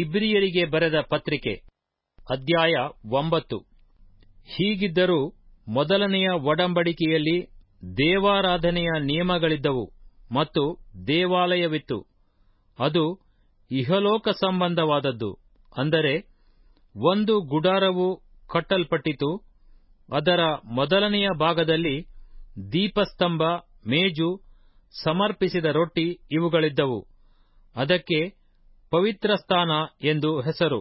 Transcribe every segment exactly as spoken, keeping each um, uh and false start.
ಇಬ್ರಿಯರಿಗೆ ಬರೆದ ಪತ್ರಿಕೆ ಅಧ್ಯಾಯ ಒಂಬತ್ತು. ಹೀಗಿದ್ದರೂ ಮೊದಲನೆಯ ಒಡಂಬಡಿಕೆಯಲ್ಲಿ ದೇವಾರಾಧನೆಯ ನಿಯಮಗಳಿದ್ದವು ಮತ್ತು ದೇವಾಲಯವಿತ್ತು. ಅದು ಇಹಲೋಕ ಸಂಬಂಧವಾದದ್ದು, ಅಂದರೆ ಒಂದು ಗುಡಾರವು ಕಟ್ಟಲ್ಪಟ್ಟಿತು. ಅದರ ಮೊದಲನೆಯ ಭಾಗದಲ್ಲಿ ದೀಪಸ್ತಂಭ, ಮೇಜು, ಸಮರ್ಪಿಸಿದ ರೊಟ್ಟಿ ಇವುಗಳಿದ್ದವು. ಅದಕ್ಕೆ ಪವಿತ್ರ ಸ್ಥಾನ ಎಂದು ಹೆಸರು.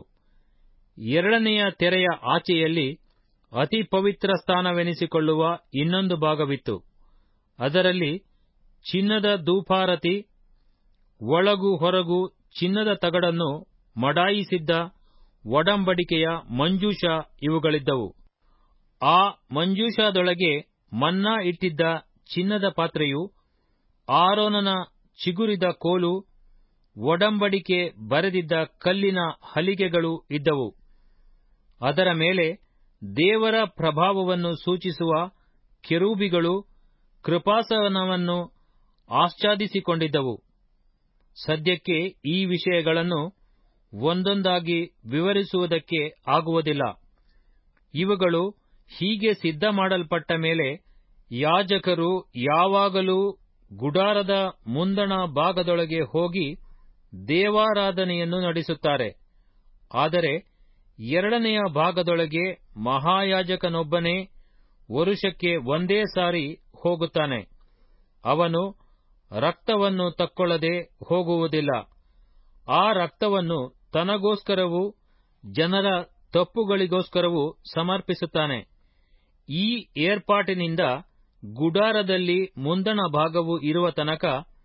ಎರಡನೆಯ ತೆರೆಯ ಆಚೆಯಲ್ಲಿ ಅತಿ ಪವಿತ್ರ ಸ್ಥಾನವೆನಿಸಿಕೊಳ್ಳುವ ಇನ್ನೊಂದು ಭಾಗವಿತ್ತು. ಅದರಲ್ಲಿ ಚಿನ್ನದ ಧೂಪಾರತಿ, ಒಳಗೂ ಹೊರಗೂ ಚಿನ್ನದ ತಗಡನ್ನು ಮಡಾಯಿಸಿದ್ದ ಒಡಂಬಡಿಕೆಯ ಮಂಜೂಷ ಇವುಗಳಿದ್ದವು. ಆ ಮಂಜೂಷದೊಳಗೆ ಮನ್ನಾ ಇಟ್ಟಿದ್ದ ಚಿನ್ನದ ಪಾತ್ರೆಯು, ಆರೋನನ ಚಿಗುರಿದ ಕೋಲು, ಒಡಂಬಡಿಕೆ ಬರೆದಿದ್ದ ಕಲ್ಲಿನ ಹಲಿಗೆಗಳು ಇದ್ದವು. ಅದರ ಮೇಲೆ ದೇವರ ಪ್ರಭಾವವನ್ನು ಸೂಚಿಸುವ ಕೆರೂಬಿಗಳು ಕೃಪಾಸನವನ್ನು ಆಚ್ಛಾದಿಸಿಕೊಂಡಿದ್ದವು. ಸದ್ಯಕ್ಕೆ ಈ ವಿಷಯಗಳನ್ನು ಒಂದೊಂದಾಗಿ ವಿವರಿಸುವುದಕ್ಕೆ ಆಗುವುದಿಲ್ಲ. ಇವುಗಳು ಹೀಗೆ ಸಿದ್ಧ ಮಾಡಲ್ಪಟ್ಟ ಮೇಲೆ ಯಾಜಕರು ಯಾವಾಗಲೂ ಗುಡಾರದ ಮುಂದಣ ಭಾಗದೊಳಗೆ ಹೋಗಿ ದೇವಾರಾಧನೆಯನ್ನು ನಡೆಸುತ್ತಾರೆ. ಆದರೆ ಎರಡನೆಯ ಭಾಗದೊಳಗೆ ಮಹಾಯಾಜಕನೊಬ್ಬನೇ ವರುಷಕ್ಕೆ ಒಂದೇ ಸಾರಿ ಹೋಗುತ್ತಾನೆ. ಅವನು ರಕ್ತವನ್ನು ತಕ್ಕೊಳ್ಳದೆ ಹೋಗುವುದಿಲ್ಲ. ಆ ರಕ್ತವನ್ನು ತನಗೋಸ್ಕರವೂ ಜನರ ತಪ್ಪುಗಳಿಗೋಸ್ಕರವೂ ಸಮರ್ಪಿಸುತ್ತಾನೆ. ಈ ಏರ್ಪಾಟಿನಿಂದ ಗುಡಾರದಲ್ಲಿ ಮುಂದಣ ಭಾಗವು ಇರುವ ತನಕ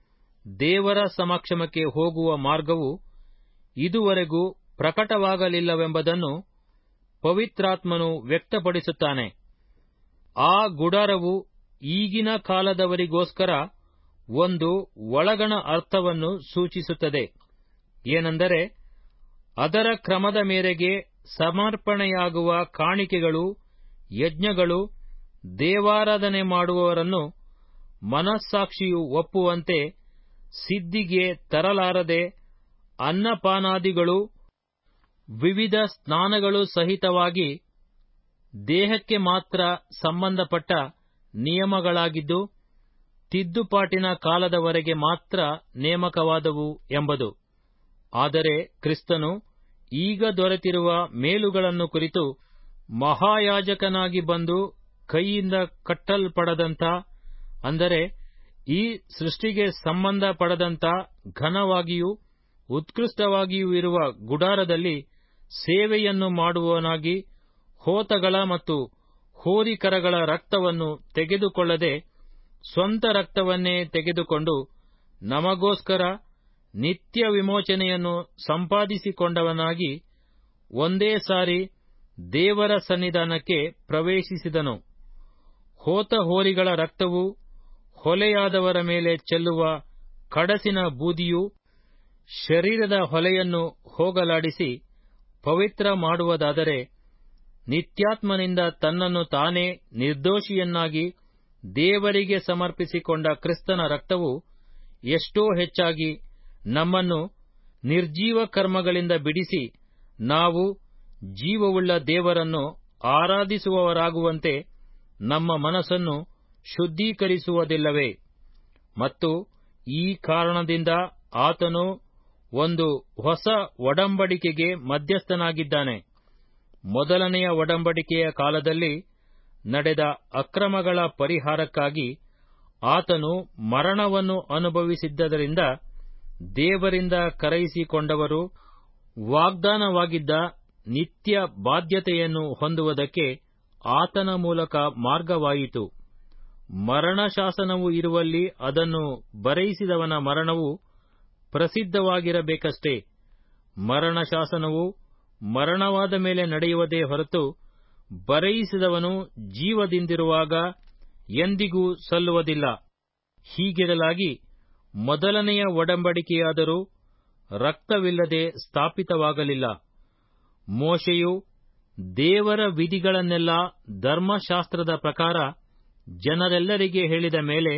ದೇವರ ಸಮಕ್ಷಮಕ್ಕೆ ಹೋಗುವ ಮಾರ್ಗವು ಇದುವರೆಗೂ ಪ್ರಕಟವಾಗಲಿಲ್ಲವೆಂಬುದನ್ನು ಪವಿತ್ರಾತ್ಮನು ವ್ಯಕ್ತಪಡಿಸುತ್ತಾನೆ. ಆ ಗುಡಾರವು ಈಗಿನ ಕಾಲದವರಿಗೋಸ್ಕರ ಒಂದು ಒಳಗಣ ಅರ್ಥವನ್ನು ಸೂಚಿಸುತ್ತದೆ. ಏನೆಂದರೆ, ಅದರ ಕ್ರಮದ ಮೇರೆಗೆ ಸಮರ್ಪಣೆಯಾಗುವ ಕಾಣಿಕೆಗಳು, ಯಜ್ಞಗಳು ದೇವಾರಾಧನೆ ಮಾಡುವವರನ್ನು ಮನಸ್ಸಾಕ್ಷಿಯು ಒಪ್ಪುವಂತೆ ಸಿದ್ಧಿಗೆ ತರಲಾರದೆ, ಅನ್ನಪಾನಾದಿಗಳು, ವಿವಿಧ ಸ್ನಾನಗಳು ಸಹಿತವಾಗಿ ದೇಹಕ್ಕೆ ಮಾತ್ರ ಸಂಬಂಧಪಟ್ಟ ನಿಯಮಗಳಾಗಿದ್ದು, ತಿದ್ದುಪಾಟಿನ ಕಾಲದವರೆಗೆ ಮಾತ್ರ ನೇಮಕವಾದವು ಎಂಬುದು. ಆದರೆ ಕ್ರಿಸ್ತನು ಈಗ ದೊರೆತಿರುವ ಮೇಲುಗಳನ್ನು ಕುರಿತು ಮಹಾಯಾಜಕನಾಗಿ ಬಂದು ಕೈಯಿಂದ ಕಟ್ಟಲ್ಪಡದಂಥ, ಅಂದರೆ ಈ ಸೃಷ್ಟಿಗೆ ಸಂಬಂಧಪಡದಂಥ ಘನವಾಗಿಯೂ ಉತ್ಕೃಷ್ಟವಾಗಿಯೂ ಇರುವ ಗುಡಾರದಲ್ಲಿ ಸೇವೆಯನ್ನು ಮಾಡುವವನಾಗಿ ಹೋತಗಳ ಮತ್ತು ಹೋರಿಕರಗಳ ರಕ್ತವನ್ನು ತೆಗೆದುಕೊಳ್ಳದೆ ಸ್ವಂತ ರಕ್ತವನ್ನೇ ತೆಗೆದುಕೊಂಡು ನಮಗೋಸ್ಕರ ನಿತ್ಯ ವಿಮೋಚನೆಯನ್ನು ಸಂಪಾದಿಸಿಕೊಂಡವನಾಗಿ ಒಂದೇ ಸಾರಿ ದೇವರ ಸನ್ನಿಧಾನಕ್ಕೆ ಪ್ರವೇಶಿಸಿದನು. ಹೋತ ಹೋರಿಗಳ ರಕ್ತವು ಹೊಲೆಯಾದವರ ಮೇಲೆ ಚೆಲ್ಲುವ ಕಡಸಿನ ಬೂದಿಯು ಶರೀರದ ಹೊಲೆಯನ್ನು ಹೋಗಲಾಡಿಸಿ ಪವಿತ್ರ ಮಾಡುವುದಾದರೆ, ನಿತ್ಯಾತ್ಮನಿಂದ ತನ್ನನ್ನು ತಾನೇ ನಿರ್ದೋಷಿಯನ್ನಾಗಿ ದೇವರಿಗೆ ಸಮರ್ಪಿಸಿಕೊಂಡ ಕ್ರಿಸ್ತನ ರಕ್ತವು ಎಷ್ಟೋ ಹೆಚ್ಚಾಗಿ ನಮ್ಮನ್ನು ನಿರ್ಜೀವ ಕರ್ಮಗಳಿಂದ ಬಿಡಿಸಿ ನಾವು ಜೀವವುಳ್ಳ ದೇವರನ್ನು ಆರಾಧಿಸುವವರಾಗುವಂತೆ ನಮ್ಮ ಮನಸ್ಸನ್ನು ಶುದ್ಧೀಕರಿಸುವುದಿಲ್ಲವೇ? ಮತ್ತು ಈ ಕಾರಣದಿಂದ ಆತನು ಒಂದು ಹೊಸ ಒಡಂಬಡಿಕೆಗೆ ಮಧ್ಯಸ್ಥನಾಗಿದ್ದಾನೆ. ಮೊದಲನೆಯ ಒಡಂಬಡಿಕೆಯ ಕಾಲದಲ್ಲಿ ನಡೆದ ಅಕ್ರಮಗಳ ಪರಿಹಾರಕ್ಕಾಗಿ ಆತನು ಮರಣವನ್ನು ಅನುಭವಿಸಿದ್ದರಿಂದ ದೇವರಿಂದ ಕರೆಯಿಸಿಕೊಂಡವರು ವಾಗ್ದಾನವಾಗಿದ್ದ ನಿತ್ಯ ಬಾಧ್ಯತೆಯನ್ನು ಹೊಂದುವುದಕ್ಕೆ ಆತನ ಮೂಲಕ ಮಾರ್ಗವಾಯಿತು. ಮರಣಶಾಸನವು ಇರುವಲ್ಲಿ ಅದನ್ನು ಬರೆಯಿಸಿದವನ ಮರಣವು ಪ್ರಸಿದ್ಧವಾಗಿರಬೇಕಷ್ಟೇ. ಮರಣಶಾಸನವು ಮರಣವಾದ ಮೇಲೆ ನಡೆಯುವುದೇ ಹೊರತು ಬರೆಯಿಸಿದವನು ಜೀವದಿಂದಿರುವಾಗ ಎಂದಿಗೂ ಸಲ್ಲುವುದಿಲ್ಲ. ಹೀಗಿರಲಾಗಿ ಮೊದಲನೆಯ ಒಡಂಬಡಿಕೆಯಾದರೂ ರಕ್ತವಿಲ್ಲದೆ ಸ್ಥಾಪಿತವಾಗಲಿಲ್ಲ. ಮೋಶೆಯು ದೇವರ ವಿಧಿಗಳನ್ನೆಲ್ಲ ಧರ್ಮಶಾಸ್ತ್ರದ ಪ್ರಕಾರ ಜನರೆಲ್ಲರಿಗೆ ಹೇಳಿದ ಮೇಲೆ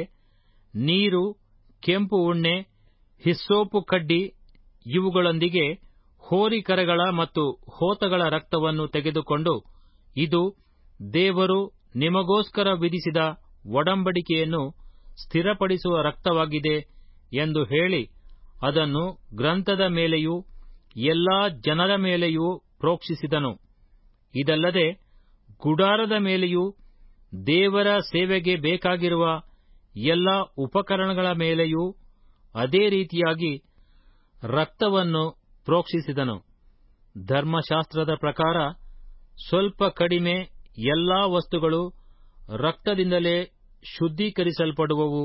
ನೀರು, ಕೆಂಪು ಉಣ್ಣೆ, ಹಿಸ್ಸೋಪು ಕಡ್ಡಿ ಇವುಗಳೊಂದಿಗೆ ಹೋರಿಕರೆಗಳ ಮತ್ತು ಹೋತಗಳ ರಕ್ತವನ್ನು ತೆಗೆದುಕೊಂಡು, ಇದು ದೇವರು ನಿಮಗೋಸ್ಕರ ವಿಧಿಸಿದ ಒಡಂಬಡಿಕೆಯನ್ನು ಸ್ಥಿರಪಡಿಸುವ ರಕ್ತವಾಗಿದೆ ಎಂದು ಹೇಳಿ, ಅದನ್ನು ಗ್ರಂಥದ ಮೇಲೆಯೂ ಎಲ್ಲಾ ಜನರ ಮೇಲೆಯೂ ಪ್ರೋಕ್ಷಿಸಿದನು. ಇದಲ್ಲದೆ ಗುಡಾರದ ಮೇಲೆಯೂ ದೇವರ ಸೇವೆಗೆ ಬೇಕಾಗಿರುವ ಎಲ್ಲ ಉಪಕರಣಗಳ ಮೇಲೆಯೂ ಅದೇ ರೀತಿಯಾಗಿ ರಕ್ತವನ್ನು ಪ್ರೋಕ್ಷಿಸಿದನು. ಧರ್ಮಶಾಸ್ತ್ರದ ಪ್ರಕಾರ ಸ್ವಲ್ಪ ಕಡಿಮೆ ಎಲ್ಲಾ ವಸ್ತುಗಳು ರಕ್ತದಿಂದಲೇ ಶುದ್ಧೀಕರಿಸಲ್ಪಡುವವು.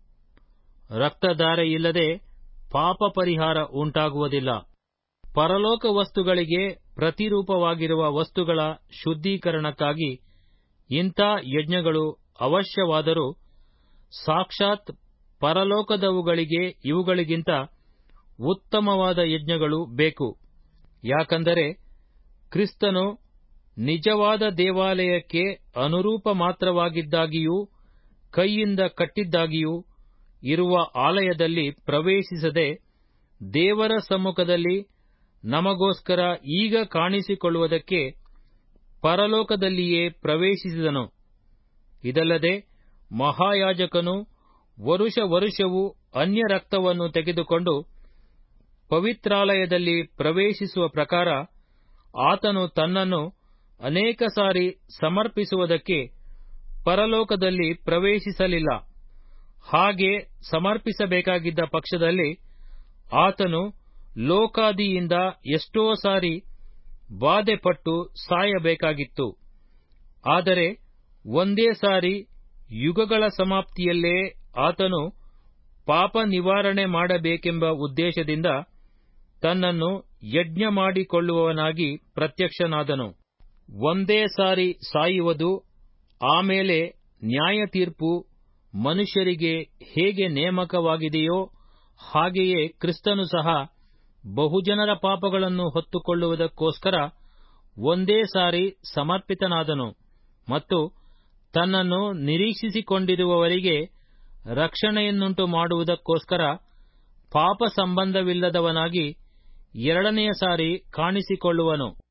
ರಕ್ತಧಾರೆಯಿಲ್ಲದೆ ಪಾಪ ಪರಿಹಾರ ಉಂಟಾಗುವುದಿಲ್ಲ. ಪರಲೋಕ ವಸ್ತುಗಳಿಗೆ ಪ್ರತಿರೂಪವಾಗಿರುವ ವಸ್ತುಗಳ ಶುದ್ಧೀಕರಣಕ್ಕಾಗಿ ಇಂಥ ಯಜ್ಞಗಳು ಅವಶ್ಯವಾದರೂ, ಸಾಕ್ಷಾತ್ ಪರಲೋಕದವುಗಳಿಗೆ ಇವುಗಳಿಗಿಂತ ಉತ್ತಮವಾದ ಯಜ್ಞಗಳು ಬೇಕು. ಯಾಕಂದರೆ ಕ್ರಿಸ್ತನು ನಿಜವಾದ ದೇವಾಲಯಕ್ಕೆ ಅನುರೂಪ ಮಾತ್ರವಾಗಿದ್ದಾಗಿಯೂ ಕೈಯಿಂದ ಕಟ್ಟಿದ್ದಾಗಿಯೂ ಇರುವ ಆಲಯದಲ್ಲಿ ಪ್ರವೇಶಿಸದೆ, ದೇವರ ಸಮ್ಮುಖದಲ್ಲಿ ನಮಗೋಸ್ಕರ ಈಗ ಕಾಣಿಸಿಕೊಳ್ಳುವುದಕ್ಕೆ ಪರಲೋಕದಲ್ಲಿಯೇ ಪ್ರವೇಶಿಸಿದನು. ಇದಲ್ಲದೆ ಮಹಾಯಾಜಕನು ವರುಷ ವರುಷವೂ ಅನ್ಯ ರಕ್ತವನ್ನು ತೆಗೆದುಕೊಂಡು ಪವಿತ್ರಾಲಯದಲ್ಲಿ ಪ್ರವೇಶಿಸುವ ಪ್ರಕಾರ ಆತನು ತನ್ನನ್ನು ಅನೇಕ ಸಾರಿ ಸಮರ್ಪಿಸುವುದಕ್ಕೆ ಪರಲೋಕದಲ್ಲಿ ಪ್ರವೇಶಿಸಲಿಲ್ಲ. ಹಾಗೆ ಸಮರ್ಪಿಸಬೇಕಾಗಿದ್ದ ಪಕ್ಷದಲ್ಲಿ ಆತನು ಲೋಕಾದಿಯಿಂದ ಎಷ್ಟೋ ಸಾರಿ ಬಾಧೆಪಟ್ಟು ಸಾಯಬೇಕಾಗಿತ್ತು. ಆದರೆ ಒಂದೇ ಸಾರಿ ಯುಗಗಳ ಸಮಾಪ್ತಿಯಲ್ಲೇ ಆತನು ಪಾಪ ನಿವಾರಣೆ ಮಾಡಬೇಕೆಂಬ ಉದ್ದೇಶದಿಂದ ತನ್ನನ್ನು ಯಜ್ಞ ಮಾಡಿಕೊಳ್ಳುವವನಾಗಿ ಪ್ರತ್ಯಕ್ಷನಾದನು. ಒಂದೇ ಸಾರಿ ಸಾಯುವುದು, ಆಮೇಲೆ ನ್ಯಾಯತೀರ್ಪು ಮನುಷ್ಯರಿಗೆ ಹೇಗೆ ನೇಮಕವಾಗಿದೆಯೋ ಹಾಗೆಯೇ ಕ್ರಿಸ್ತನು ಸಹ ಬಹುಜನರ ಪಾಪಗಳನ್ನು ಹೊತ್ತುಕೊಳ್ಳುವುದಕ್ಕೋಸ್ಕರ ಒಂದೇ ಸಾರಿ ಸಮರ್ಪಿತನಾದನು ಮತ್ತು ತನ್ನನ್ನು ನಿರೀಕ್ಷಿಸಿಕೊಂಡಿರುವವರಿಗೆ ರಕ್ಷಣೆಯನ್ನುಂಟು ಮಾಡುವುದಕ್ಕೋಸ್ಕರ ಪಾಪ ಸಂಬಂಧವಿಲ್ಲದವನಾಗಿ ಎರಡನೆಯ ಸಾರಿ ಕಾಣಿಸಿಕೊಳ್ಳುವನು.